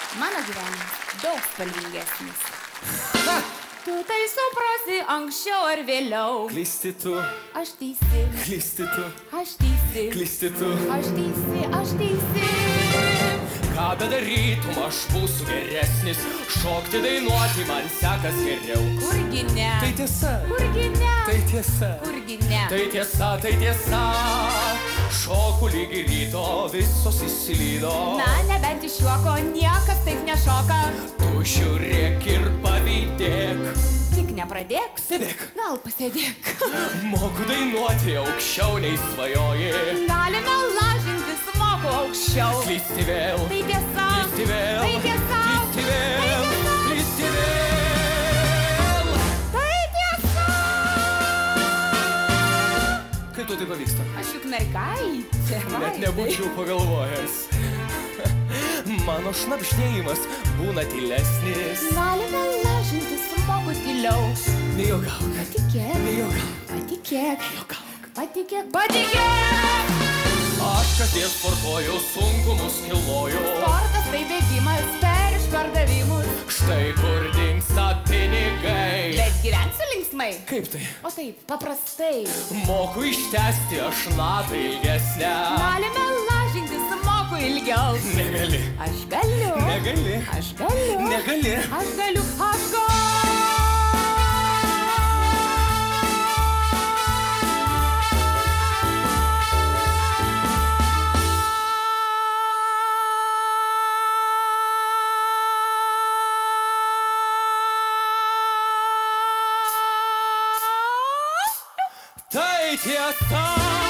Mano gyvenimas daug spalvingesnis. Tu tai suprasi anksčiau ar vėliau. Klysti tu, Aš teisi, klysti tu, aš teisi, klysti tu. aš teisi, aš teisi. Ką bedarytum, aš būsiu geresnis. Šokti, dainuoti man sekas geriau. Kurgi ne, Tai tiesa, kurgi ne, tai tiesa. kurgi ne. Tai tiesa, tai tiesa. Šoku lygi ryto, visos įsilydo. Na, nebent iš juoko niekas taip nešoka. Tu žiūrėk ir pavydėk. Tik nepradėk, Sėdėk. gal pasėdėk. Moku dainuoti aukščiau nei svajoji. Galime lažintis, moku aukščiau. Klysti vėl, Tai tiesa, klysti vėl, tai tiesa, klysti vėl, klysti vėl. tai tiesa. Kaip tu tai pavyksta? Aš juk mergaitė. Net nebūčiau pagalvojęs. Mano šnabždėjimas būna tylesnis. Galime lažintis, moku tyliau. Nejuokauk, Patikėk, nejuokauk, patikėk, nejuokauk. patikėk, patikėk. Aš kasdien sportuoju, sunkumus kilnoju. Sportas tai bėgimas per išpardavimus. Štai kur dingsta pinigai. Bet gyvensiu linksmai. Kaip tai? O taip, paprastai. Moku ištęsti aš natą ilgesnę. Galime lažintis, moku ilgiau. Negali, Aš galiu. negali, Aš galiu. negali. Aš galiu. Aš galiu. Tai tiesa.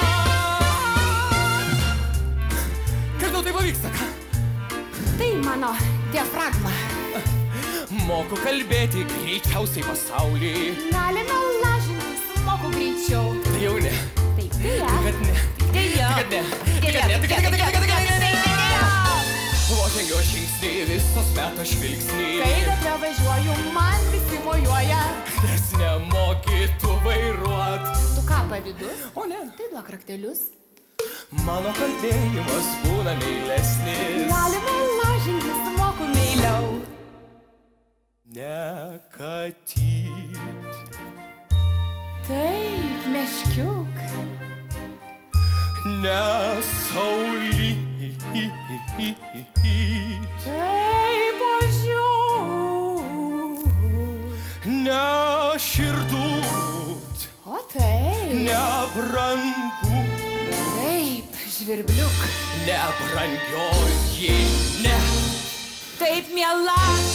Kaip tau tai pavyksta? Tai mano diafragma. Moku kalbėti greičiausiai pasauly. Galime lažintis, moku greičiau. Tai jau ne, Taip, deja. kad ne, Deja. kad ne, Deja. kad ne, kad ne, kad ne, kad ne. Deja. Vos žengiu žingsnį, visos meto žvilgsnį. Kai gatve važiuoju, man visi mojuoja. Nes nemoki tu vairuot. Tu ką, pavydus? O ne, Tai duok raktelius. mano kalbėjimas būna meilesnis. Galime lažintis, moku meiliau. Nekatyt. Taip, meškiuk. Nesauly. Taip, ožiuk. Neširdut. O taip. Nebrangu. Taip, žvirbliuk. Nebrangioji, ne. Taip, miela.